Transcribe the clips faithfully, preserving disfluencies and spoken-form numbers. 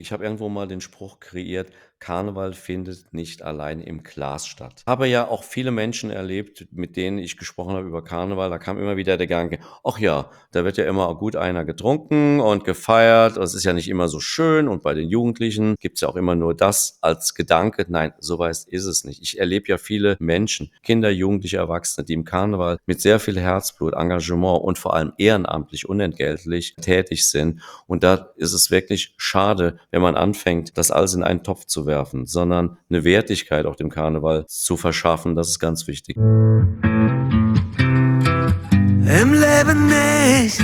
Ich habe irgendwo mal den Spruch kreiert: „Karneval findet nicht allein im Glas statt.“ Habe ja auch viele Menschen erlebt, mit denen ich gesprochen habe über Karneval. Da kam immer wieder der Gedanke: „Ach ja, da wird ja immer gut einer getrunken und gefeiert. Das ist ja nicht immer so schön.“ Und bei den Jugendlichen gibt's ja auch immer nur das als Gedanke. Nein, so weit ist es nicht. Ich erlebe ja viele Menschen, Kinder, Jugendliche, Erwachsene, die im Karneval mit sehr viel Herzblut, Engagement und vor allem ehrenamtlich, unentgeltlich tätig sind. Und da ist es wirklich schade, wenn man anfängt, das alles in einen Topf zu werfen, sondern eine Wertigkeit auch dem Karneval zu verschaffen. Das ist ganz wichtig. Im Leben nicht.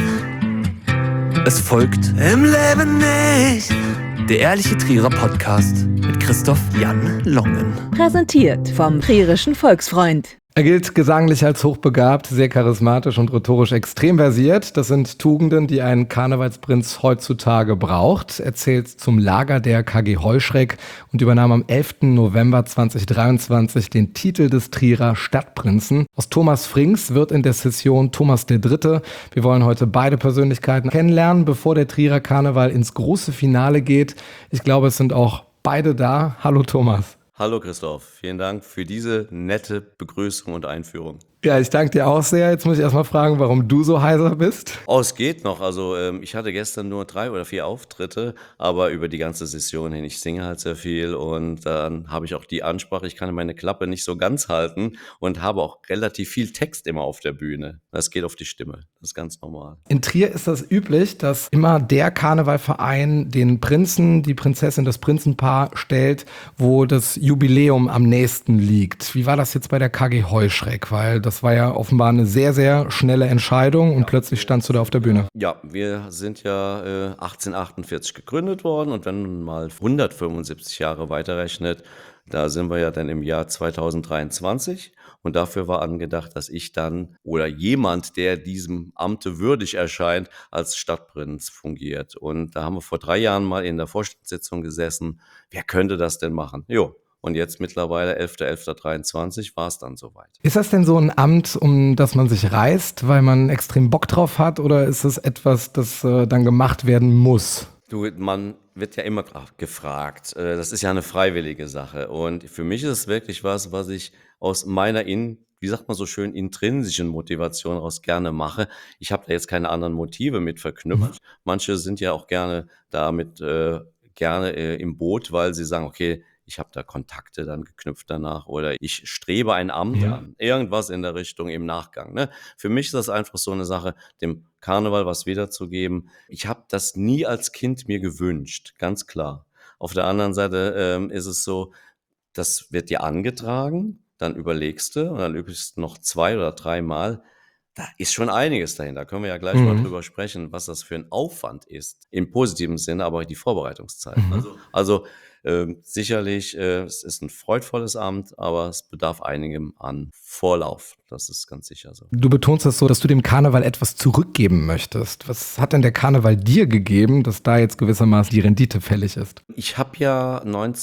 Es folgt Im Leben nicht. Der ehrliche Trierer Podcast mit Christoph Jan Longen. Präsentiert vom Trierischen Volksfreund. Er gilt gesanglich als hochbegabt, sehr charismatisch und rhetorisch extrem versiert. Das sind Tugenden, die ein Karnevalsprinz heutzutage braucht. Er zählt zum Lager der K G Heuschreck und übernahm am elften November zweitausenddreiundzwanzig den Titel des Trierer Stadtprinzen. Aus Thomas Frings wird in der Session Thomas der Dritte. Wir wollen heute beide Persönlichkeiten kennenlernen, bevor der Trierer Karneval ins große Finale geht. Ich glaube, es sind auch beide da. Hallo Thomas. Hallo Christoph, vielen Dank für diese nette Begrüßung und Einführung. Ja, ich danke dir auch sehr. Jetzt muss ich erstmal fragen, warum du so heiser bist. Oh, es geht noch. Also ähm, ich hatte gestern nur drei oder vier Auftritte, aber über die ganze Session hin. Ich singe halt sehr viel und dann habe ich auch die Ansprache. Ich kann meine Klappe nicht so ganz halten und habe auch relativ viel Text immer auf der Bühne. Das geht auf die Stimme. Das ist ganz normal. In Trier ist das üblich, dass immer der Karnevalverein den Prinzen, die Prinzessin, das Prinzenpaar stellt, wo das Jubiläum am nächsten liegt. Wie war das jetzt bei der K G Heuschreck? Weil das war ja offenbar eine sehr, sehr schnelle Entscheidung und ja, plötzlich standst du da auf der Bühne. Ja, wir sind ja äh, achtzehnhundertachtundvierzig gegründet worden und wenn man mal hundertfünfundsiebzig Jahre weiterrechnet, da sind wir ja dann im Jahr zweitausenddreiundzwanzig und dafür war angedacht, dass ich dann oder jemand, der diesem Amte würdig erscheint, als Stadtprinz fungiert. Und da haben wir vor drei Jahren mal in der Vorstandssitzung gesessen, wer könnte das denn machen? Jo. Und jetzt mittlerweile elfter elfter dreiundzwanzig war es dann soweit. Ist das denn so ein Amt, um das man sich reißt, weil man extrem Bock drauf hat? Oder ist es etwas, das äh, dann gemacht werden muss? Du, man wird ja immer gefragt. Das ist ja eine freiwillige Sache. Und für mich ist es wirklich was, was ich aus meiner, in, wie sagt man so schön, intrinsischen Motivation raus gerne mache. Ich habe da jetzt keine anderen Motive mit verknüpft. Mhm. Manche sind ja auch gerne damit äh, gerne äh, im Boot, weil sie sagen, okay, ich habe da Kontakte dann geknüpft danach oder ich strebe ein Amt ja. an. Irgendwas in der Richtung im Nachgang. Ne? Für mich ist das einfach so eine Sache, dem Karneval was wiederzugeben. Ich habe das nie als Kind mir gewünscht, ganz klar. Auf der anderen Seite ähm, ist es so, das wird dir angetragen, dann überlegst du und dann übst du noch zwei oder dreimal. Da ist schon einiges dahinter. Da können wir ja gleich mhm. mal drüber sprechen, was das für ein Aufwand ist. Im positiven Sinne, aber die Vorbereitungszeit. Mhm. Also, also äh, sicherlich, äh, es ist ein freudvolles Amt, aber es bedarf einigem an Vorlauf. Das ist ganz sicher so. Du betonst das so, dass du dem Karneval etwas zurückgeben möchtest. Was hat denn der Karneval dir gegeben, dass da jetzt gewissermaßen die Rendite fällig ist? Ich habe ja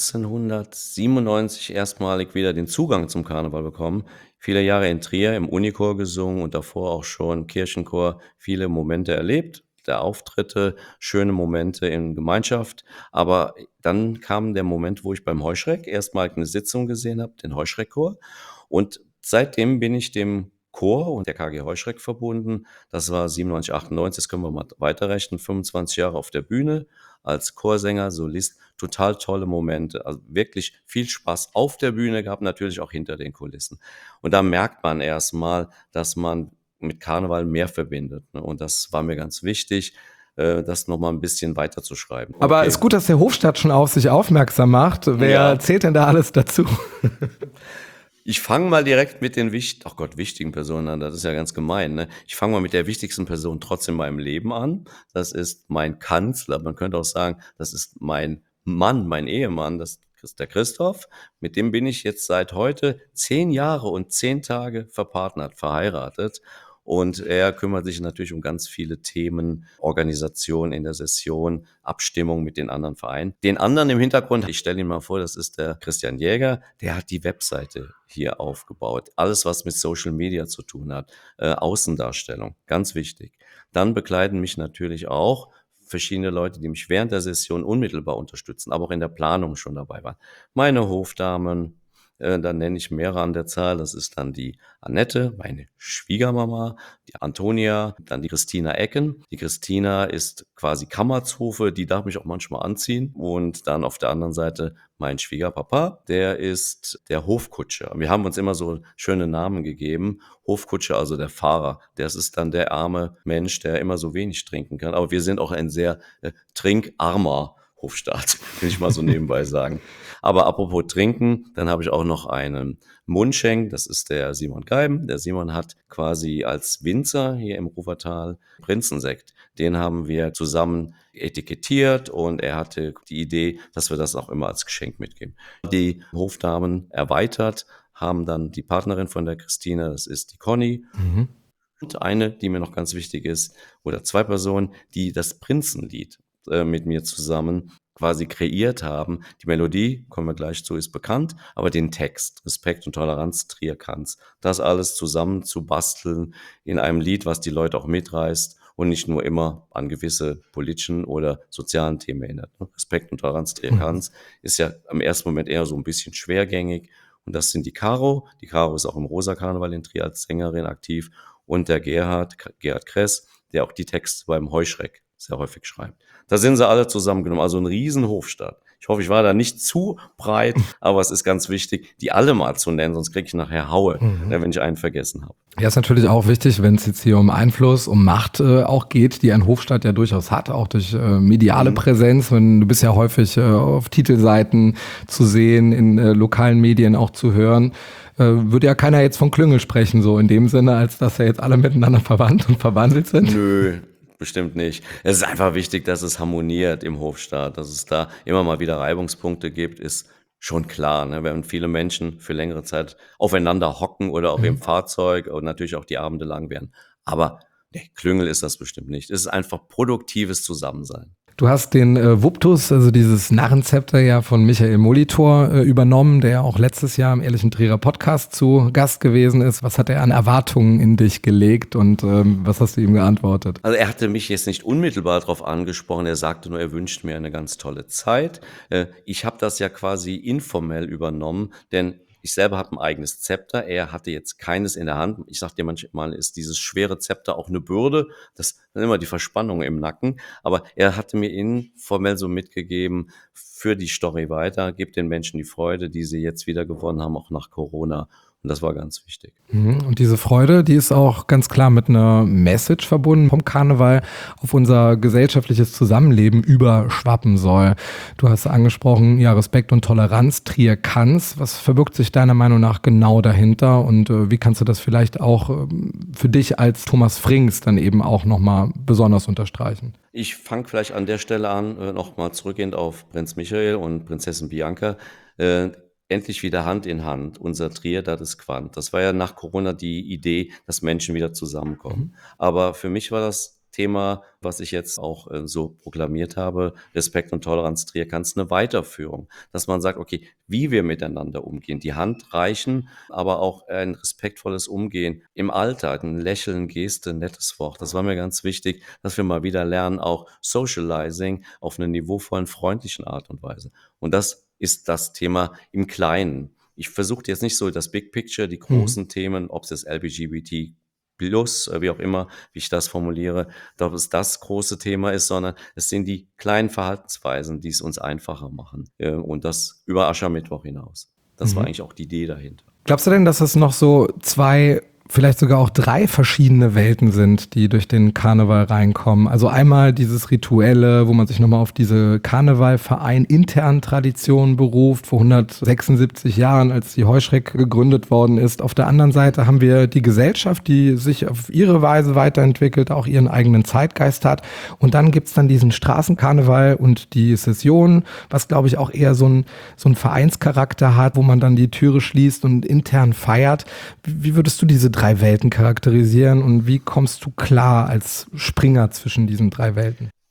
neunzehnhundertsiebenundneunzig erstmalig wieder den Zugang zum Karneval bekommen. Viele Jahre in Trier im Unichor gesungen und davor auch schon im Kirchenchor viele Momente erlebt. Der Auftritte, schöne Momente in Gemeinschaft. Aber dann kam der Moment, wo ich beim Heuschreck erstmal eine Sitzung gesehen habe, den Heuschreckchor. Und seitdem bin ich dem Chor und der K G Heuschreck verbunden. Das war siebenundneunzig, achtundneunzig, das können wir mal weiterrechnen, fünfundzwanzig Jahre auf der Bühne als Chorsänger, Solist. Total tolle Momente, also wirklich viel Spaß auf der Bühne gehabt, natürlich auch hinter den Kulissen. Und da merkt man erstmal, dass man mit Karneval mehr verbindet. Und das war mir ganz wichtig, das nochmal ein bisschen weiter zu schreiben. Aber es okay. ist gut, dass der Hofstaat schon auf sich aufmerksam macht. Wer ja. zählt denn da alles dazu? Ich fange mal direkt mit den wichtigen, ach Gott, wichtigen Personen an, das ist ja ganz gemein, ne? Ich fange mal mit der wichtigsten Person trotzdem in meinem Leben an. Das ist mein Kanzler. Man könnte auch sagen, das ist mein Mann, mein Ehemann, das ist der Christoph. Mit dem bin ich jetzt seit heute zehn Jahre und zehn Tage verpartnert, verheiratet. Und er kümmert sich natürlich um ganz viele Themen, Organisation in der Session, Abstimmung mit den anderen Vereinen. Den anderen im Hintergrund, ich stelle ihn mal vor, das ist der Christian Jäger, der hat die Webseite hier aufgebaut. Alles, was mit Social Media zu tun hat, äh, Außendarstellung, ganz wichtig. Dann begleiten mich natürlich auch verschiedene Leute, die mich während der Session unmittelbar unterstützen, aber auch in der Planung schon dabei waren. Meine Hofdamen, äh, dann nenne ich mehrere an der Zahl. Das ist dann die Annette, meine Schwiegermama, die Antonia, dann die Christina Ecken. Die Christina ist quasi Kammerzofe, die darf mich auch manchmal anziehen. Und dann auf der anderen Seite mein Schwiegerpapa, der ist der Hofkutscher. Wir haben uns immer so schöne Namen gegeben. Hofkutscher, also der Fahrer. Das ist dann der arme Mensch, der immer so wenig trinken kann. Aber wir sind auch ein sehr äh, trinkarmer Hofstaat, will ich mal so nebenbei sagen. Aber apropos Trinken, dann habe ich auch noch einen Mundschenk, das ist der Simon Geiben. Der Simon hat quasi als Winzer hier im Ruwertal Prinzensekt. Den haben wir zusammen etikettiert und er hatte die Idee, dass wir das auch immer als Geschenk mitgeben. Die Hofdamen erweitert, haben dann die Partnerin von der Christina, das ist die Conny. Mhm. Und eine, die mir noch ganz wichtig ist, oder zwei Personen, die das Prinzenlied mit mir zusammen quasi kreiert haben. Die Melodie, kommen wir gleich zu, ist bekannt, aber den Text, Respekt und Toleranz, Trier kann's. Das alles zusammen zu basteln in einem Lied, was die Leute auch mitreißt und nicht nur immer an gewisse politischen oder sozialen Themen erinnert. Respekt und Toleranz, Trier kann's, ist ja im ersten Moment eher so ein bisschen schwergängig. Und das sind die Caro. Die Caro ist auch im Rosa-Karneval in Trier als Sängerin aktiv. Und der Gerhard, Gerhard Kress, der auch die Texte beim Heuschreck sehr häufig schreibt. Da sind sie alle zusammengenommen, also ein riesen Hofstaat. Ich hoffe, ich war da nicht zu breit, aber es ist ganz wichtig, die alle mal zu nennen, sonst kriege ich nachher Haue, mhm. wenn ich einen vergessen habe. Ja, ist natürlich auch wichtig, wenn es jetzt hier um Einfluss, um Macht äh, auch geht, die ein Hofstaat ja durchaus hat, auch durch äh, mediale mhm. Präsenz. Wenn, du bist ja häufig äh, auf Titelseiten zu sehen, in äh, lokalen Medien auch zu hören. Äh, würde ja keiner jetzt von Klüngel sprechen, so in dem Sinne, als dass ja jetzt alle miteinander verwandt und verwandelt sind. Nö. Bestimmt nicht. Es ist einfach wichtig, dass es harmoniert im Hofstaat, dass es da immer mal wieder Reibungspunkte gibt, ist schon klar. Ne? Wenn viele Menschen für längere Zeit aufeinander hocken oder auch mhm. im Fahrzeug und natürlich auch die Abende lang werden. Aber nee, Klüngel ist das bestimmt nicht. Es ist einfach produktives Zusammensein. Du hast den äh, Wuptus, also dieses Narrenzepter ja von Michael Molitor äh, übernommen, der ja auch letztes Jahr im Ehrlichen Trierer Podcast zu Gast gewesen ist. Was hat er an Erwartungen in dich gelegt und ähm, was hast du ihm geantwortet? Also er hatte mich jetzt nicht unmittelbar darauf angesprochen, er sagte nur, er wünscht mir eine ganz tolle Zeit. Äh, ich habe das ja quasi informell übernommen, denn ich selber habe ein eigenes Zepter, er hatte jetzt keines in der Hand. Ich sag dir manchmal, ist dieses schwere Zepter auch eine Bürde. Das sind immer die Verspannungen im Nacken. Aber er hatte mir informell so mitgegeben, für die Story weiter, gibt den Menschen die Freude, die sie jetzt wieder gewonnen haben, auch nach Corona. Und das war ganz wichtig. Und diese Freude, die ist auch ganz klar mit einer Message verbunden vom Karneval auf unser gesellschaftliches Zusammenleben überschwappen soll. Du hast angesprochen, ja, Respekt und Toleranz, Trier kann's. Was verbirgt sich deiner Meinung nach genau dahinter und äh, wie kannst du das vielleicht auch äh, für dich als Thomas Frings dann eben auch nochmal besonders unterstreichen? Ich fange vielleicht an der Stelle an, äh, nochmal zurückgehend auf Prinz Michael und Prinzessin Bianca. Äh, Endlich wieder Hand in Hand, unser Trier, das ist Quant. Das war ja nach Corona die Idee, dass Menschen wieder zusammenkommen. Mhm. Aber für mich war das Thema, was ich jetzt auch äh, so proklamiert habe, Respekt und Toleranz, Trier kann's, eine Weiterführung. Dass man sagt, okay, wie wir miteinander umgehen, die Hand reichen, aber auch ein respektvolles Umgehen im Alltag, ein Lächeln, Geste, ein nettes Wort. Das war mir ganz wichtig, dass wir mal wieder lernen, auch Socializing auf einer niveauvollen, freundlichen Art und Weise. Und das ist das Thema im Kleinen. Ich versuche jetzt nicht so das Big Picture, die großen mhm. Themen, ob es das L G B T plus, wie auch immer, wie ich das formuliere, ob es das große Thema ist, sondern es sind die kleinen Verhaltensweisen, die es uns einfacher machen. Und das über Aschermittwoch hinaus. Das mhm. war eigentlich auch die Idee dahinter. Glaubst du denn, dass es noch so zwei, vielleicht sogar auch drei verschiedene Welten sind, die durch den Karneval reinkommen? Also einmal dieses Rituelle, wo man sich nochmal auf diese Karnevalverein internen Traditionen beruft, vor hundertsechsundsiebzig Jahren, als die Heuschreck gegründet worden ist. Auf der anderen Seite haben wir die Gesellschaft, die sich auf ihre Weise weiterentwickelt, auch ihren eigenen Zeitgeist hat. Und dann gibt's dann diesen Straßenkarneval und die Session, was glaube ich auch eher so ein, so ein Vereinscharakter hat, wo man dann die Türe schließt und intern feiert. Wie würdest du diese drei Welten charakterisieren und wie kommst du klar als Springer zwischen diesen drei Welten?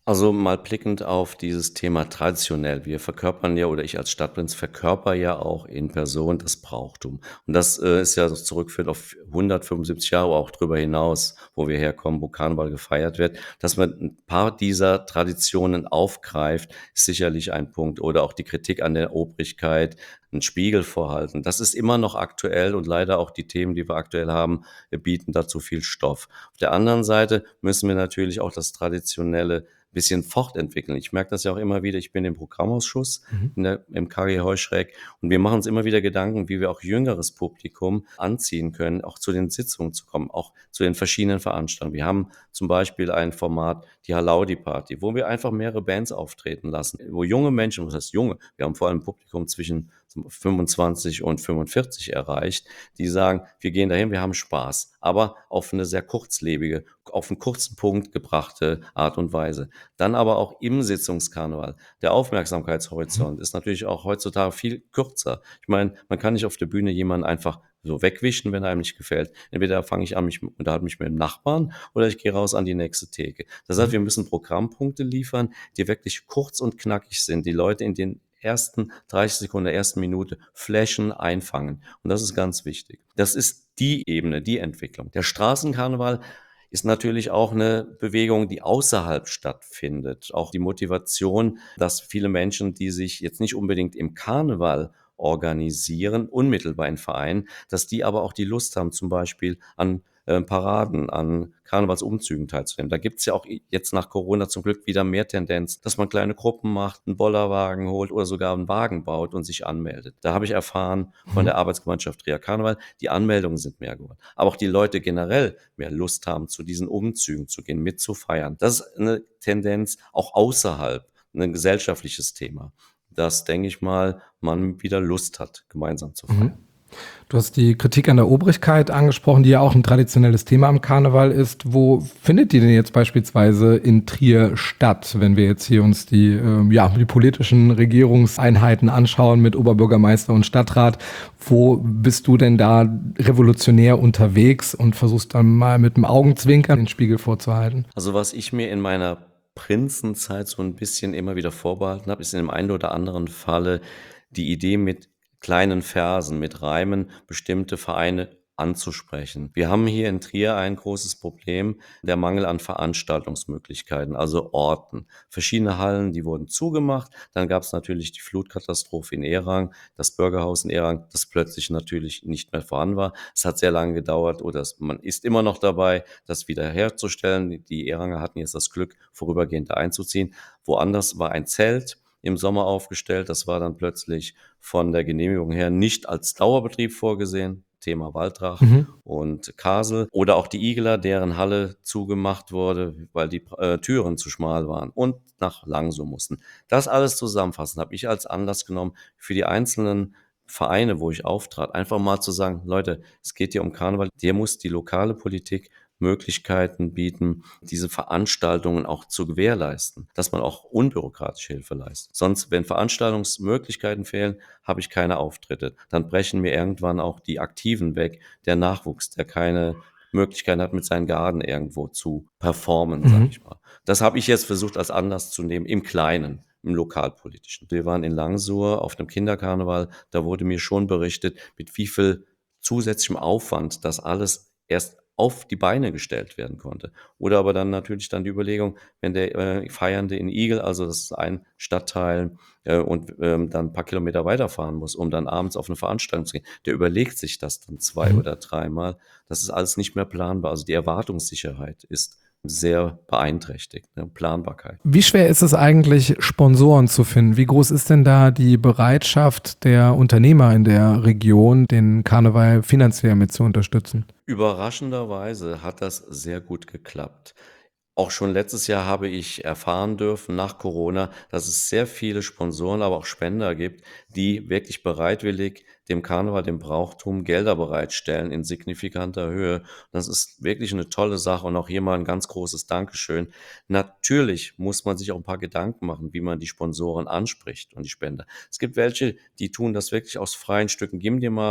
Also mal blickend auf dieses Thema traditionell. Wir verkörpern ja oder ich als Stadtprinz verkörper ja auch in Person das Brauchtum. Und das, äh, ist ja so zurückführend auf hundertfünfundsiebzig Jahre, auch drüber hinaus, wo wir herkommen, wo Karneval gefeiert wird. Dass man ein paar dieser Traditionen aufgreift, ist sicherlich ein Punkt. Oder auch die Kritik an der Obrigkeit, 'n Spiegel vorhalten. Das ist immer noch aktuell und leider auch die Themen, die wir aktuell haben, äh, bieten dazu viel Stoff. Auf der anderen Seite müssen wir natürlich auch das Traditionelle bisschen fortentwickeln. Ich merke das ja auch immer wieder, ich bin im Programmausschuss Mhm. in der im K G Heuschreck und wir machen uns immer wieder Gedanken, wie wir auch jüngeres Publikum anziehen können, auch zu den Sitzungen zu kommen, auch zu den verschiedenen Veranstaltungen. Wir haben zum Beispiel ein Format, die Halaudi-Party, wo wir einfach mehrere Bands auftreten lassen, wo junge Menschen, was heißt junge, wir haben vor allem ein Publikum zwischen fünfundzwanzig und fünfundvierzig erreicht, die sagen, wir gehen dahin, wir haben Spaß, aber auf eine sehr kurzlebige, auf einen kurzen Punkt gebrachte Art und Weise. Dann aber auch im Sitzungskarneval. Der Aufmerksamkeitshorizont ist natürlich auch heutzutage viel kürzer. Ich meine, man kann nicht auf der Bühne jemanden einfach so wegwischen, wenn er einem nicht gefällt. Entweder fange ich an, mich unterhalte mich mit dem Nachbarn oder ich gehe raus an die nächste Theke. Das heißt, wir müssen Programmpunkte liefern, die wirklich kurz und knackig sind, die Leute in den ersten dreißig Sekunden der ersten Minute flashen, einfangen. Und das ist ganz wichtig. Das ist die Ebene, die Entwicklung. Der Straßenkarneval ist natürlich auch eine Bewegung, die außerhalb stattfindet. Auch die Motivation, dass viele Menschen, die sich jetzt nicht unbedingt im Karneval organisieren, unmittelbar in Vereinen, dass die aber auch die Lust haben, zum Beispiel an äh, Paraden, an Karnevalsumzügen teilzunehmen. Da gibt's ja auch jetzt nach Corona zum Glück wieder mehr Tendenz, dass man kleine Gruppen macht, einen Bollerwagen holt oder sogar einen Wagen baut und sich anmeldet. Da habe ich erfahren von Mhm. der Arbeitsgemeinschaft Ria Karneval, die Anmeldungen sind mehr geworden. Aber auch die Leute generell mehr Lust haben, zu diesen Umzügen zu gehen, mitzufeiern. Das ist eine Tendenz auch außerhalb, ein gesellschaftliches Thema, dass, denke ich mal, man wieder Lust hat, gemeinsam zu Mhm. feiern. Du hast die Kritik an der Obrigkeit angesprochen, die ja auch ein traditionelles Thema am Karneval ist. Wo findet die denn jetzt beispielsweise in Trier statt, wenn wir jetzt hier uns die, ähm, ja, die politischen Regierungseinheiten anschauen mit Oberbürgermeister und Stadtrat? Wo bist du denn da revolutionär unterwegs und versuchst dann mal mit dem Augenzwinkern den Spiegel vorzuhalten? Also was ich mir in meiner Prinzenzeit so ein bisschen immer wieder vorbehalten habe, ist in dem einen oder anderen Falle die Idee, mit kleinen Versen, mit Reimen bestimmte Vereine anzusprechen. Wir haben hier in Trier ein großes Problem, der Mangel an Veranstaltungsmöglichkeiten, also Orten. Verschiedene Hallen, die wurden zugemacht. Dann gab es natürlich die Flutkatastrophe in Erang, das Bürgerhaus in Erang, das plötzlich natürlich nicht mehr vorhanden war. Es hat sehr lange gedauert oder es, man ist immer noch dabei, das wiederherzustellen. Die Eranger hatten jetzt das Glück, vorübergehend da einzuziehen. Woanders war ein Zelt im Sommer aufgestellt. Das war dann plötzlich von der Genehmigung her nicht als Dauerbetrieb vorgesehen. Thema Waldrach Mhm. und Kasel. Oder auch die Igeler, deren Halle zugemacht wurde, weil die äh, Türen zu schmal waren und nach Langsow mussten. Das alles zusammenfassen habe ich als Anlass genommen, für die einzelnen Vereine, wo ich auftrat, einfach mal zu sagen, Leute, es geht hier um Karneval, hier muss die lokale Politik Möglichkeiten bieten, diese Veranstaltungen auch zu gewährleisten, dass man auch unbürokratisch Hilfe leistet. Sonst, wenn Veranstaltungsmöglichkeiten fehlen, habe ich keine Auftritte. Dann brechen mir irgendwann auch die Aktiven weg, der Nachwuchs, der keine Möglichkeiten hat, mit seinen Garden irgendwo zu performen, sage Mhm. ich mal. Das habe ich jetzt versucht als Anlass zu nehmen, im Kleinen, im Lokalpolitischen. Wir waren in Langsohr auf einem Kinderkarneval, da wurde mir schon berichtet, mit wie viel zusätzlichem Aufwand das alles erst auf die Beine gestellt werden konnte. Oder aber dann natürlich dann die Überlegung, wenn der äh, Feiernde in Igel, also das ist ein Stadtteil, äh, und ähm, dann ein paar Kilometer weiterfahren muss, um dann abends auf eine Veranstaltung zu gehen, der überlegt sich das dann zwei Mhm. oder dreimal. Das ist alles nicht mehr planbar. Also die Erwartungssicherheit ist sehr beeinträchtigt, ne? Planbarkeit. Wie schwer ist es eigentlich, Sponsoren zu finden? Wie groß ist denn da die Bereitschaft der Unternehmer in der Region, den Karneval finanziell mit zu unterstützen? Überraschenderweise hat das sehr gut geklappt. Auch schon letztes Jahr habe ich erfahren dürfen, nach Corona, dass es sehr viele Sponsoren, aber auch Spender gibt, die wirklich bereitwillig dem Karneval, dem Brauchtum Gelder bereitstellen in signifikanter Höhe. Das ist wirklich eine tolle Sache und auch hier mal ein ganz großes Dankeschön. Natürlich muss man sich auch ein paar Gedanken machen, wie man die Sponsoren anspricht und die Spender. Es gibt welche, die tun das wirklich aus freien Stücken. Gib dir mal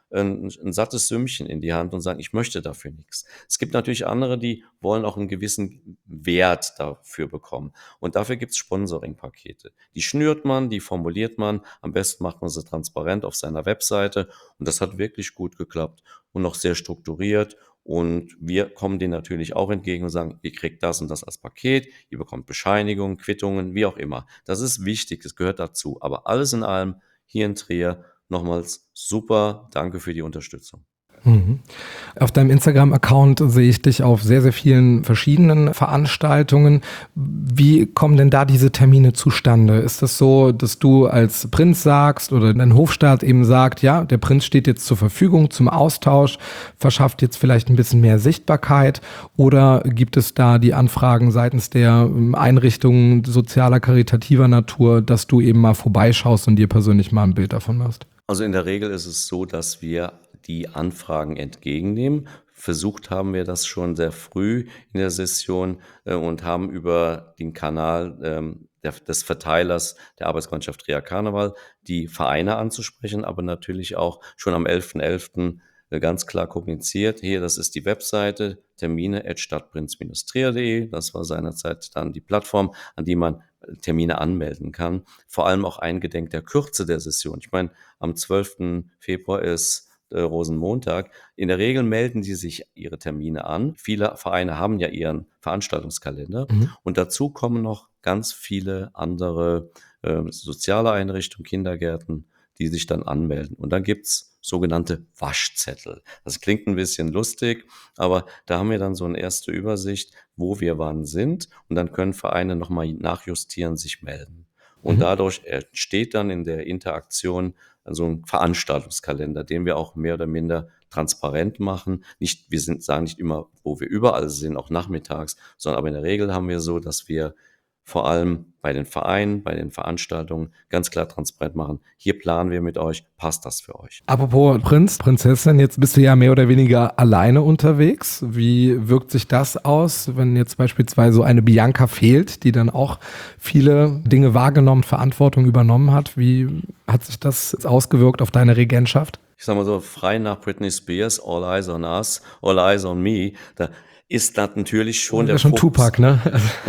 ein 'n sattes Sümmchen in die Hand und sagen: „Ich möchte dafür nichts." Es gibt natürlich andere, die wollen auch einen gewissen Wert dafür bekommen. Und dafür gibt's Sponsoring-Pakete. Die schnürt man, die formuliert man. Am besten macht man sie transparent auf seiner Webseite. Und das hat wirklich gut geklappt und noch sehr strukturiert. Und wir kommen denen natürlich auch entgegen und sagen: „Ihr kriegt das und das als Paket, ihr bekommt Bescheinigungen, Quittungen", wie auch immer. Das ist wichtig, das gehört dazu. Aber alles in allem hier in Trier nochmals super, danke für die Unterstützung. Mhm. Auf deinem Instagram-Account sehe ich dich auf sehr, sehr vielen verschiedenen Veranstaltungen. Wie kommen denn da diese Termine zustande? Ist das so, dass du als Prinz sagst oder dein Hofstaat eben sagt, ja, der Prinz steht jetzt zur Verfügung zum Austausch, verschafft jetzt vielleicht ein bisschen mehr Sichtbarkeit? Oder gibt es da die Anfragen seitens der Einrichtungen sozialer, karitativer Natur, dass du eben mal vorbeischaust und dir persönlich mal ein Bild davon machst? Also in der Regel ist es so, dass wir die Anfragen entgegennehmen. Versucht haben wir das schon sehr früh in der Session äh, und haben über den Kanal ähm, der, des Verteilers der Arbeitsgemeinschaft Trier Karneval die Vereine anzusprechen, aber natürlich auch schon am elften elften äh, ganz klar kommuniziert. Hier, das ist die Webseite termine at stadtprinz trier punkt de. Das war seinerzeit dann die Plattform, an die man Termine anmelden kann. Vor allem auch eingedenk der Kürze der Session. Ich meine, am zwölften Februar ist äh, Rosenmontag. In der Regel melden die sich ihre Termine an. Viele Vereine haben ja ihren Veranstaltungskalender. Mhm. Und dazu kommen noch ganz viele andere äh, soziale Einrichtungen, Kindergärten, die sich dann anmelden. Und dann gibt's sogenannte Waschzettel. Das klingt ein bisschen lustig, aber da haben wir dann so eine erste Übersicht, wo wir wann sind. Und dann können Vereine nochmal nachjustieren, sich melden. Und Mhm. dadurch entsteht dann in der Interaktion so ein Veranstaltungskalender, den wir auch mehr oder minder transparent machen. Nicht, wir sind, sagen nicht immer, wo wir überall sind, auch nachmittags, sondern aber in der Regel haben wir so, dass wir vor allem bei den Vereinen, bei den Veranstaltungen ganz klar transparent machen. Hier planen wir mit euch, passt das für euch? Apropos Prinz, Prinzessin, jetzt bist du ja mehr oder weniger alleine unterwegs. Wie wirkt sich das aus, wenn jetzt beispielsweise so eine Bianca fehlt, die dann auch viele Dinge wahrgenommen, Verantwortung übernommen hat? Wie hat sich das ausgewirkt auf deine Regentschaft? Ich sag mal so, frei nach Britney Spears, All Eyes on Us, All Eyes on Me, da ist das natürlich schon Der der schon Fokus. Tupac, ne?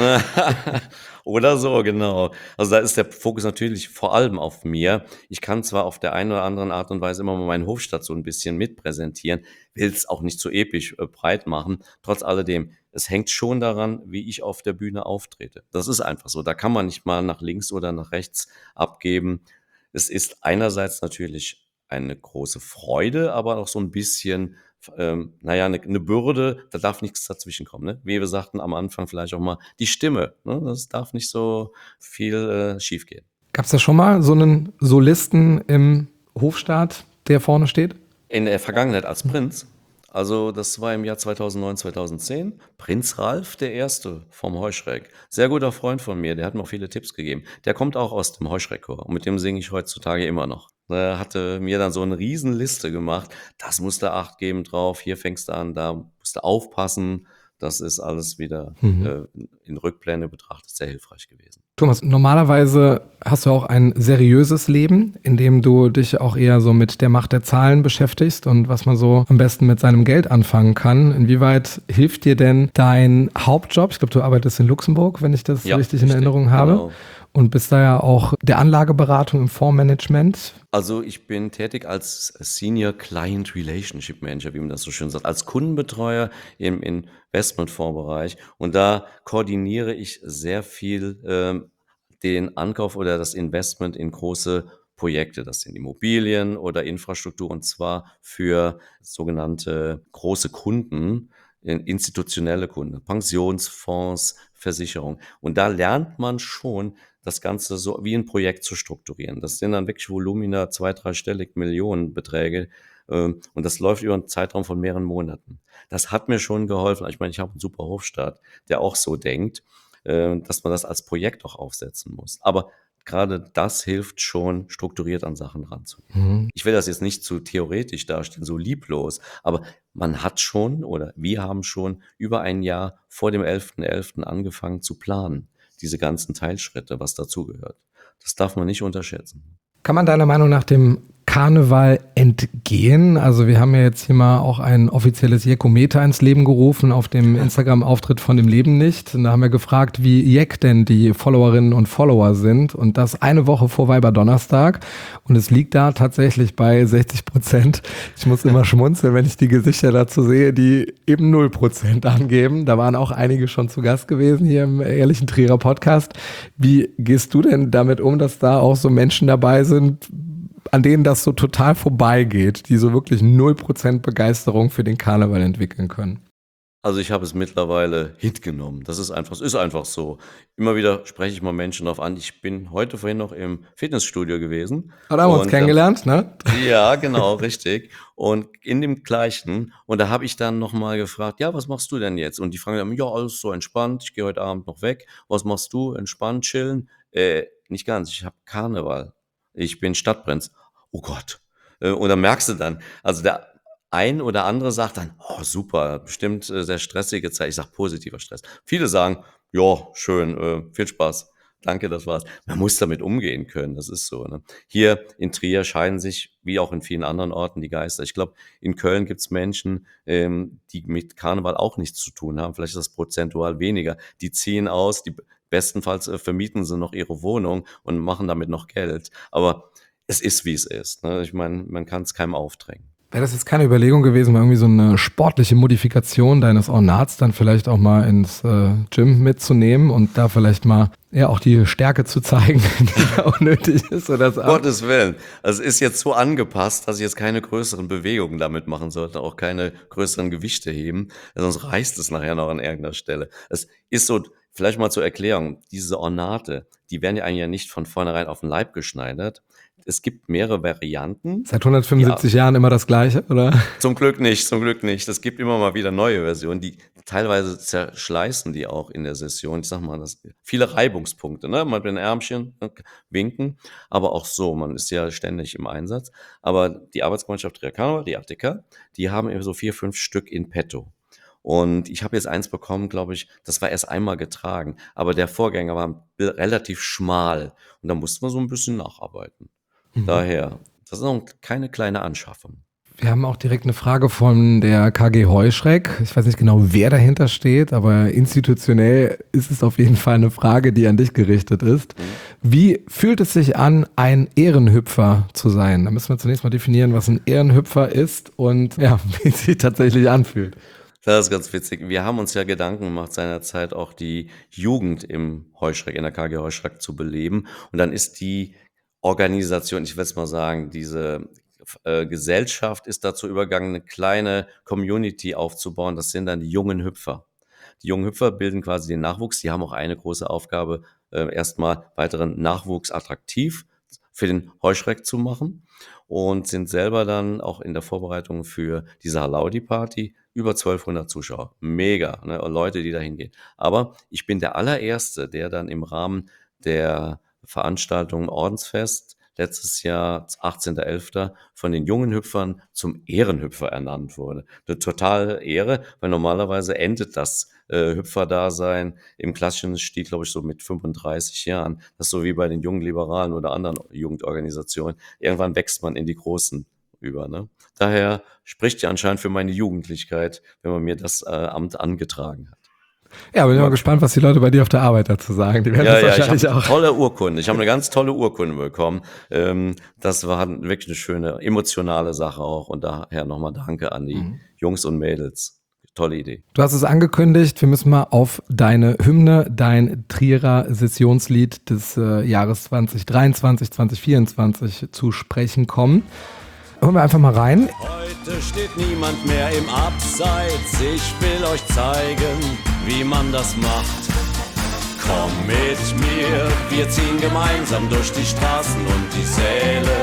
Oder so, genau. Also da ist der Fokus natürlich vor allem auf mir. Ich kann zwar auf der einen oder anderen Art und Weise immer mal meinen Hofstaat so ein bisschen mitpräsentieren, will es auch nicht so episch äh, breit machen. Trotz alledem, es hängt schon daran, wie ich auf der Bühne auftrete. Das ist einfach so. Da kann man nicht mal nach links oder nach rechts abgeben. Es ist einerseits natürlich eine große Freude, aber auch so ein bisschen ähm, naja, eine, eine Bürde, da darf nichts dazwischen kommen. Ne? Wie wir sagten am Anfang vielleicht auch mal, die Stimme, ne? Das darf nicht so viel äh, schief gehen. Gab es da schon mal so einen Solisten im Hofstaat, der vorne steht? In der Vergangenheit als Prinz, also das war im Jahr zweitausendneun, zweitausendzehn, Prinz Ralf der Erste vom Heuschreck. Sehr guter Freund von mir, der hat mir auch viele Tipps gegeben. Der kommt auch aus dem Heuschreckchor und mit dem singe ich heutzutage immer noch. Er hatte mir dann so eine Riesenliste gemacht, das musst du Acht geben drauf, hier fängst du an, da musst du aufpassen. Das ist alles wieder Mhm. äh, in Rückblende betrachtet sehr hilfreich gewesen. Thomas, normalerweise hast du auch ein seriöses Leben, in dem du dich auch eher so mit der Macht der Zahlen beschäftigst und was man so am besten mit seinem Geld anfangen kann. Inwieweit hilft dir denn dein Hauptjob? Ich glaube, du arbeitest in Luxemburg, wenn ich das Ja, richtig in richtig, Erinnerung habe. genau. Und bist da ja auch der Anlageberatung im Fondsmanagement. Also ich bin tätig als Senior Client Relationship Manager, wie man das so schön sagt, als Kundenbetreuer im Investmentfondsbereich. Und da koordiniere ich sehr viel ähm, den Ankauf oder das Investment in große Projekte. Das sind Immobilien oder Infrastruktur, und zwar für sogenannte große Kunden, in- institutionelle Kunden, Pensionsfonds, Versicherungen. Und da lernt man schon, das Ganze so wie ein Projekt zu strukturieren. Das sind dann wirklich Volumina, zwei-, dreistellig Millionenbeträge. ähm, Und das läuft über einen Zeitraum von mehreren Monaten. Das hat mir schon geholfen. Ich meine, ich habe einen super Hofstaat, der auch so denkt, äh, dass man das als Projekt auch aufsetzen muss. Aber gerade das hilft schon, strukturiert an Sachen ranzugehen. Mhm. Ich will das jetzt nicht zu theoretisch darstellen, so lieblos, aber man hat schon oder wir haben schon über ein Jahr vor dem elften elften angefangen zu planen. Diese ganzen Teilschritte, was dazugehört. Das darf man nicht unterschätzen. Kann man deiner Meinung nach dem Karneval entgehen? Also wir haben ja jetzt hier mal auch ein offizielles Jekometer ins Leben gerufen auf dem Instagram-Auftritt von dem Leben nicht. Und da haben wir gefragt, wie jeck denn die Followerinnen und Follower sind. Und das eine Woche vor Weiberdonnerstag. Und es liegt da tatsächlich bei sechzig Prozent. Ich muss immer schmunzeln, wenn ich die Gesichter dazu sehe, die eben null Prozent angeben. Da waren auch einige schon zu Gast gewesen hier im Ehrlichen Trierer Podcast. Wie gehst du denn damit um, dass da auch so Menschen dabei sind, an denen das so total vorbeigeht, die so wirklich null Prozent Begeisterung für den Karneval entwickeln können? Also ich habe es mittlerweile hingenommen. Das ist einfach, es ist einfach so. Immer wieder spreche ich mal Menschen darauf an. Ich bin heute vorhin noch im Fitnessstudio gewesen. Da haben wir uns und, kennengelernt, ne? äh, Ja, genau, richtig. Und in dem gleichen, und da habe ich dann nochmal gefragt, ja, was machst du denn jetzt? Und die fragen dann, ja, alles so entspannt, ich gehe heute Abend noch weg. Was machst du? Entspannt, chillen? Äh, nicht ganz, ich habe Karneval. Ich bin Stadtprinz. Oh Gott. Äh, Und dann merkst du dann, also der ein oder andere sagt dann, oh super, bestimmt äh, sehr stressige Zeit. Ich sage positiver Stress. Viele sagen, ja, schön, äh, viel Spaß. Danke, das war's. Man muss damit umgehen können, das ist so. Ne? Hier in Trier scheiden sich, wie auch in vielen anderen Orten, die Geister. Ich glaube, in Köln gibt's Menschen, ähm, die mit Karneval auch nichts zu tun haben. Vielleicht ist das prozentual weniger. Die ziehen aus, die bestenfalls äh, vermieten sie noch ihre Wohnung und machen damit noch Geld. Aber es ist, wie es ist. Ne? Ich meine, man kann es keinem aufdrängen. Wäre das jetzt keine Überlegung gewesen, mal irgendwie so eine sportliche Modifikation deines Ornats dann vielleicht auch mal ins äh, Gym mitzunehmen und da vielleicht mal ja auch die Stärke zu zeigen, die da auch nötig ist? Oder das Gottes Willen. Also es ist jetzt so angepasst, dass ich jetzt keine größeren Bewegungen damit machen sollte, auch keine größeren Gewichte heben, sonst reißt es nachher noch an irgendeiner Stelle. Es ist so, vielleicht mal zur Erklärung, diese Ornate, die werden ja eigentlich ja nicht von vornherein auf den Leib geschneidert. Es gibt mehrere Varianten. Seit hundertfünfundsiebzig Jahren immer das Gleiche, oder? Zum Glück nicht, zum Glück nicht. Es gibt immer mal wieder neue Versionen, die teilweise zerschleißen die auch in der Session. Ich sag mal, das viele Reibungspunkte, ne? Mal mit den Ärmchen äh, winken, aber auch so, man ist ja ständig im Einsatz. Aber die Arbeitsgemeinschaft Trier Karneval, die A T K, die haben eben so vier, fünf Stück in petto. Und ich habe jetzt eins bekommen, glaube ich, das war erst einmal getragen, aber der Vorgänger war relativ schmal und da musste man so ein bisschen nacharbeiten. Daher, das ist noch keine kleine Anschaffung. Wir haben auch direkt eine Frage von der K G Heuschreck. Ich weiß nicht genau, wer dahinter steht, aber institutionell ist es auf jeden Fall eine Frage, die an dich gerichtet ist. Wie fühlt es sich an, ein Ehrenhüpfer zu sein? Da müssen wir zunächst mal definieren, was ein Ehrenhüpfer ist und ja, wie es sich tatsächlich anfühlt. Das ist ganz witzig. Wir haben uns ja Gedanken gemacht, seinerzeit auch die Jugend im Heuschreck, in der K G Heuschreck zu beleben. Und dann ist die Organisation, ich will es mal sagen, diese äh, Gesellschaft ist dazu übergegangen, eine kleine Community aufzubauen. Das sind dann die jungen Hüpfer. Die jungen Hüpfer bilden quasi den Nachwuchs. Die haben auch eine große Aufgabe, äh, erstmal weiteren Nachwuchs attraktiv für den Heuschreck zu machen und sind selber dann auch in der Vorbereitung für diese Halaudi-Party über zwölfhundert Zuschauer. Mega, ne? Leute, die da hingehen. Aber ich bin der allererste, der dann im Rahmen der Veranstaltung Ordensfest letztes Jahr, achtzehnter elfter von den jungen Hüpfern zum Ehrenhüpfer ernannt wurde. Eine totale Ehre, weil normalerweise endet das äh, Hüpferdasein im klassischen Stil, glaube ich, so mit fünfunddreißig Jahren. Das ist so wie bei den jungen Liberalen oder anderen Jugendorganisationen. Irgendwann wächst man in die Großen über. Ne? Daher spricht ja anscheinend für meine Jugendlichkeit, wenn man mir das äh, Amt angetragen hat. Ja, bin mal gespannt, was die Leute bei dir auf der Arbeit dazu sagen. Die werden Ja, das ja, ich wahrscheinlich habe eine auch. tolle Urkunde. Ich habe eine ganz tolle Urkunde bekommen. Ähm, das war wirklich eine schöne, emotionale Sache auch. Und daher nochmal Danke an die Jungs und Mädels. Tolle Idee. Du hast es angekündigt, wir müssen mal auf deine Hymne, dein Trierer Sessionslied des äh, Jahres zwanzig dreiundzwanzig, zwanzig vierundzwanzig zu sprechen kommen. Hören wir einfach mal rein. Heute steht niemand mehr im Abseits, ich will euch zeigen, wie man das macht. Komm mit mir, wir ziehen gemeinsam durch die Straßen und die Säle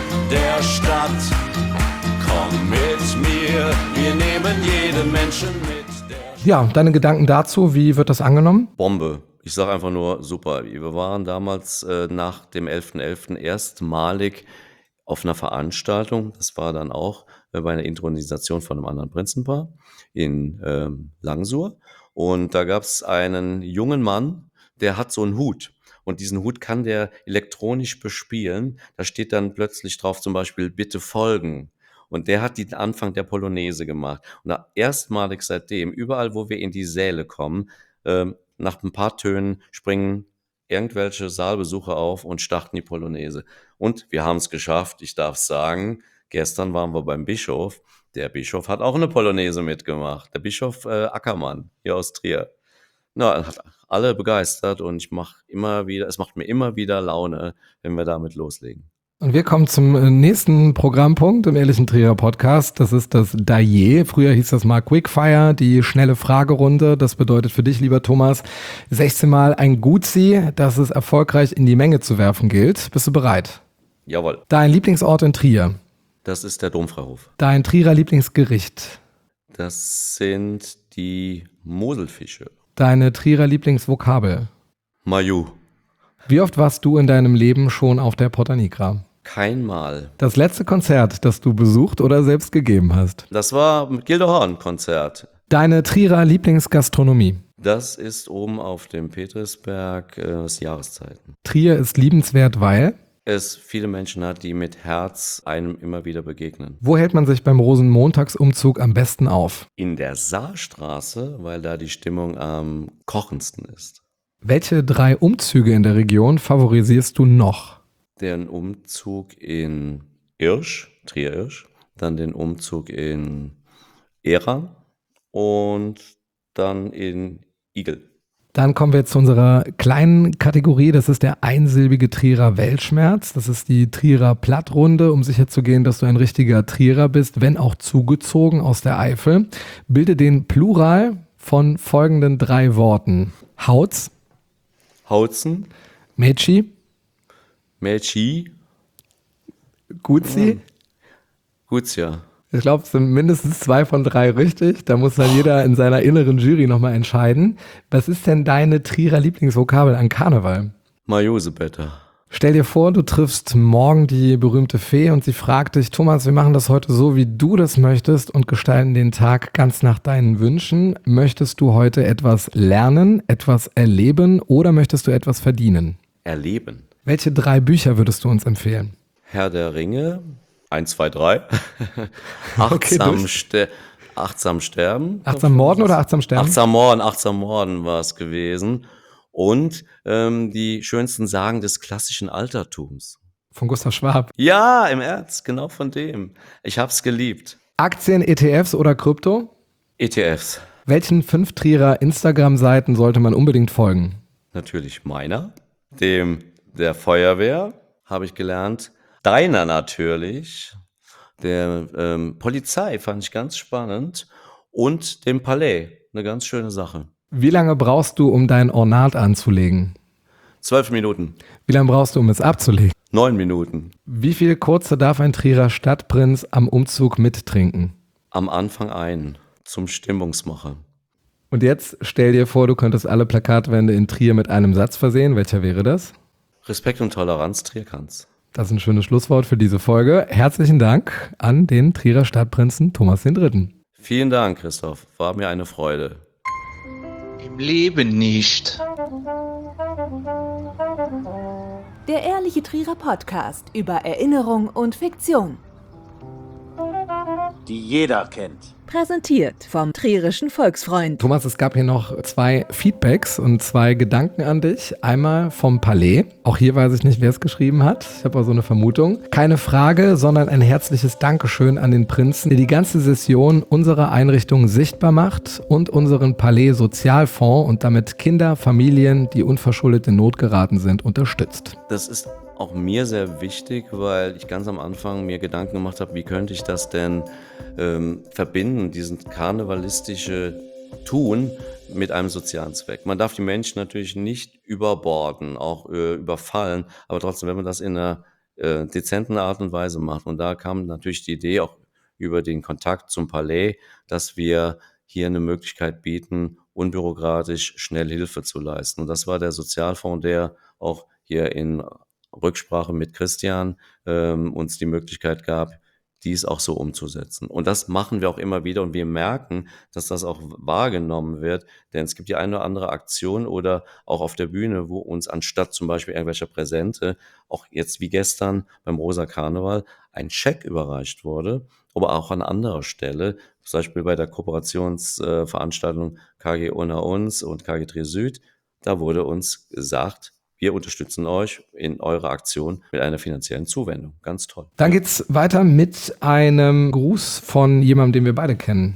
der Stadt. Komm mit mir, wir nehmen jeden Menschen mit. Der Ja, deine Gedanken dazu, wie wird das angenommen? Bombe. Ich sage einfach nur super. Wir waren damals äh, nach dem elfter elfter erstmalig auf einer Veranstaltung. Das war dann auch äh, bei einer Intronisation von einem anderen Prinzenpaar in ähm, Langsur. Und da gab es einen jungen Mann, der hat so einen Hut. Und diesen Hut kann der elektronisch bespielen. Da steht dann plötzlich drauf zum Beispiel „Bitte folgen“. Und der hat den Anfang der Polonaise gemacht. Und da erstmalig seitdem, überall, wo wir in die Säle kommen, ähm, nach ein paar Tönen springen irgendwelche Saalbesucher auf und starten die Polonaise. Und wir haben es geschafft, ich darf sagen, gestern waren wir beim Bischof. Der Bischof hat auch eine Polonaise mitgemacht. Der Bischof äh, Ackermann hier aus Trier. Na, hat alle begeistert und ich mache immer wieder, es macht mir immer wieder Laune, wenn wir damit loslegen. Und wir kommen zum äh, nächsten Programmpunkt im Ehrlichen Trierer Podcast. Das ist das Daillet. Früher hieß das mal Quickfire, die schnelle Fragerunde. Das bedeutet für dich, lieber Thomas, sechzehn Mal ein Gutzi, das es erfolgreich in die Menge zu werfen gilt. Bist du bereit? Jawohl, Dein Lieblingsort in Trier. das ist der Domfreihof. Dein Trierer Lieblingsgericht. Das sind die Moselfische. Deine Trierer Lieblingsvokabel. Maju. Wie oft warst du in deinem Leben schon auf der Porta Nigra? Kein Mal. Das letzte Konzert, das du besucht oder selbst gegeben hast. Das war mit Gildo Horn-Konzert. Deine Trierer Lieblingsgastronomie. Das ist oben auf dem Petrisberg äh, das Jahreszeiten. Trier ist liebenswert, weil... Es viele Menschen hat, die mit Herz einem immer wieder begegnen. Wo hält man sich beim Rosenmontagsumzug am besten auf? In der Saarstraße, weil da die Stimmung am kochendsten ist. Welche drei Umzüge in der Region favorisierst du noch? Den Umzug in Irsch, Trier-Irsch, dann den Umzug in Eran und dann in Igel. Dann kommen wir zu unserer kleinen Kategorie, das ist der einsilbige Trierer Weltschmerz. Das ist die Trierer Plattrunde, um sicherzugehen, dass du ein richtiger Trierer bist, wenn auch zugezogen aus der Eifel. Bilde den Plural von folgenden drei Worten. Hautz, Hautzen, Mätschi, Melchi, Gutzi. Gutsia. Ich glaube, es sind mindestens zwei von drei richtig. Da muss dann jeder in seiner inneren Jury nochmal entscheiden. Was ist denn deine Trierer Lieblingsvokabel an Karneval? Majosebetter. Stell dir vor, du triffst morgen die berühmte Fee und sie fragt dich, Thomas, wir machen das heute so, wie du das möchtest und gestalten den Tag ganz nach deinen Wünschen. Möchtest du heute etwas lernen, etwas erleben oder möchtest du etwas verdienen? Erleben. Welche drei Bücher würdest du uns empfehlen? Herr der Ringe, eins, zwei, drei. achtsam, durch. ster achtsam sterben. Achtsam morden oder achtsam sterben? Achtsam morden, achtsam morden war es gewesen. Und ähm, die schönsten Sagen des klassischen Altertums. Von Gustav Schwab. Ja, im Ernst, genau von dem. Ich hab's geliebt. Aktien, E T Fs oder Krypto? E T Fs. Welchen fünf Trierer Instagram-Seiten sollte man unbedingt folgen? Natürlich meiner, dem der Feuerwehr, habe ich gelernt. Deiner natürlich, der ähm, Polizei fand ich ganz spannend und dem Palais, eine ganz schöne Sache. Wie lange brauchst du, um dein Ornat anzulegen? Zwölf Minuten, Wie lange brauchst du, um es abzulegen? neun Minuten. Wie viel Kurze darf ein Trierer Stadtprinz am Umzug mittrinken? Am Anfang ein, zum Stimmungsmacher. Und jetzt stell dir vor, du könntest alle Plakatwände in Trier mit einem Satz versehen. Welcher wäre das? Respekt und Toleranz, Trier kann's. Das ist ein schönes Schlusswort für diese Folge. Herzlichen Dank an den Trierer Stadtprinzen Thomas den Dritten. Vielen Dank, Christoph, war mir eine Freude. Im Leben nicht. Der Ehrliche Trierer Podcast über Erinnerung und Fiktion. Die jeder kennt. Präsentiert vom Trierischen Volksfreund. Thomas, es gab hier noch zwei Feedbacks und zwei Gedanken an dich. Einmal vom Palais. Auch hier weiß ich nicht, wer es geschrieben hat. Ich habe auch so eine Vermutung. Keine Frage, sondern ein herzliches Dankeschön an den Prinzen, der die ganze Session unserer Einrichtung sichtbar macht und unseren Palais Sozialfonds und damit Kinder, Familien, die unverschuldet in Not geraten sind, unterstützt. Das ist auch mir sehr wichtig, weil ich ganz am Anfang mir Gedanken gemacht habe, wie könnte ich das denn ähm, verbinden, diesen karnevalistische Tun mit einem sozialen Zweck. Man darf die Menschen natürlich nicht überborden, auch äh, überfallen, aber trotzdem, wenn man das in einer äh, dezenten Art und Weise macht. Und da kam natürlich die Idee auch über den Kontakt zum Palais, dass wir hier eine Möglichkeit bieten, unbürokratisch schnell Hilfe zu leisten. Und das war der Sozialfonds, der auch hier in Rücksprache mit Christian ähm, uns die Möglichkeit gab, dies auch so umzusetzen. Und das machen wir auch immer wieder und wir merken, dass das auch wahrgenommen wird, denn es gibt die eine oder andere Aktion oder auch auf der Bühne, wo uns anstatt zum Beispiel irgendwelcher Präsente, auch jetzt wie gestern beim Rosa Karneval, ein Scheck überreicht wurde, aber auch an anderer Stelle, zum Beispiel bei der Kooperationsveranstaltung K G Unter uns und K G Trier Süd, da wurde uns gesagt, wir unterstützen euch in eurer Aktion mit einer finanziellen Zuwendung. Ganz toll. Dann geht's weiter mit einem Gruß von jemandem, den wir beide kennen.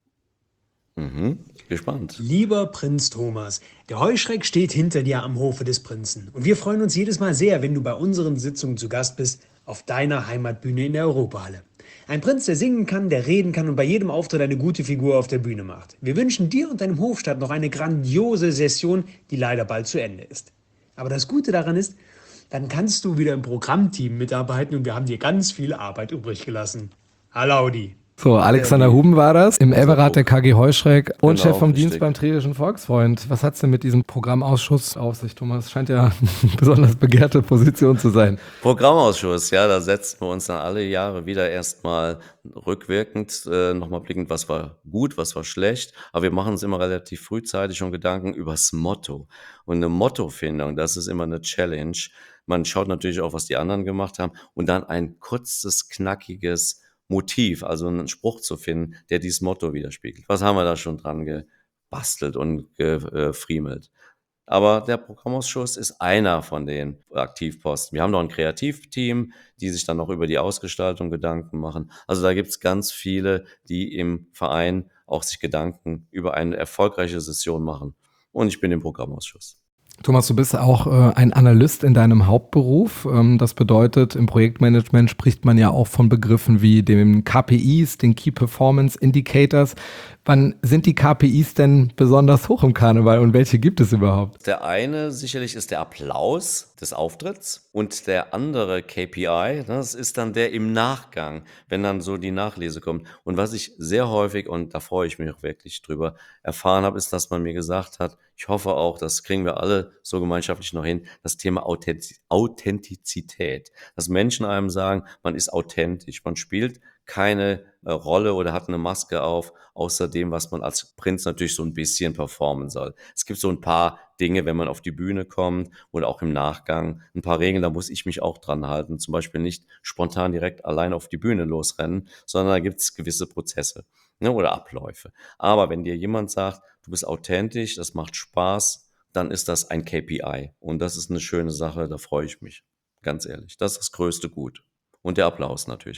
Mhm. Gespannt. Lieber Prinz Thomas, der Heuschreck steht hinter dir am Hofe des Prinzen. Und wir freuen uns jedes Mal sehr, wenn du bei unseren Sitzungen zu Gast bist, auf deiner Heimatbühne in der Europahalle. Ein Prinz, der singen kann, der reden kann und bei jedem Auftritt eine gute Figur auf der Bühne macht. Wir wünschen dir und deinem Hofstaat noch eine grandiose Session, die leider bald zu Ende ist. Aber das Gute daran ist, dann kannst du wieder im Programmteam mitarbeiten und wir haben dir ganz viel Arbeit übrig gelassen. Alaudi. So, Alexander Huben war das, im Elberat der K G Heuschreck und Genau, Chef vom richtig. Dienst beim Trierischen Volksfreund. Was hat's denn mit diesem Programmausschuss auf sich, Thomas? Scheint ja eine besonders begehrte Position zu sein. Programmausschuss, ja, da setzen wir uns dann alle Jahre wieder erstmal rückwirkend äh, nochmal blickend, was war gut, was war schlecht. Aber wir machen uns immer relativ frühzeitig schon Gedanken übers Motto. Und eine Mottofindung, das ist immer eine Challenge. Man schaut natürlich auch, was die anderen gemacht haben und dann ein kurzes, knackiges Motiv, also einen Spruch zu finden, der dieses Motto widerspiegelt. Was haben wir da schon dran gebastelt und gefriemelt? Aber der Programmausschuss ist einer von den Aktivposten. Wir haben noch ein Kreativteam, die sich dann noch über die Ausgestaltung Gedanken machen. Also da gibt es ganz viele, die im Verein auch sich Gedanken über eine erfolgreiche Session machen. Und ich bin im Programmausschuss. Thomas, du bist auch äh, ein Analyst in deinem Hauptberuf. Ähm, das bedeutet, im Projektmanagement spricht man ja auch von Begriffen wie den K P Is, den Key Performance Indicators. Wann sind die K P Is denn besonders hoch im Karneval und welche gibt es überhaupt? Der eine sicherlich ist der Applaus des Auftritts und der andere K P I, das ist dann der im Nachgang, wenn dann so die Nachlese kommt. Und was ich sehr häufig, und da freue ich mich auch wirklich drüber, erfahren habe, ist, dass man mir gesagt hat, ich hoffe auch, das kriegen wir alle so gemeinschaftlich noch hin, das Thema Authentiz- Authentizität. Dass Menschen einem sagen, man ist authentisch, man spielt keine äh, Rolle oder hat eine Maske auf, außer dem, was man als Prinz natürlich so ein bisschen performen soll. Es gibt so ein paar Dinge, wenn man auf die Bühne kommt oder auch im Nachgang, ein paar Regeln, da muss ich mich auch dran halten. Zum Beispiel nicht spontan direkt allein auf die Bühne losrennen, sondern da gibt es gewisse Prozesse, ne, oder Abläufe. Aber wenn dir jemand sagt, du bist authentisch, das macht Spaß, dann ist das ein K P I. Und das ist eine schöne Sache, da freue ich mich, ganz ehrlich. Das ist das größte Gut. Und der Applaus natürlich.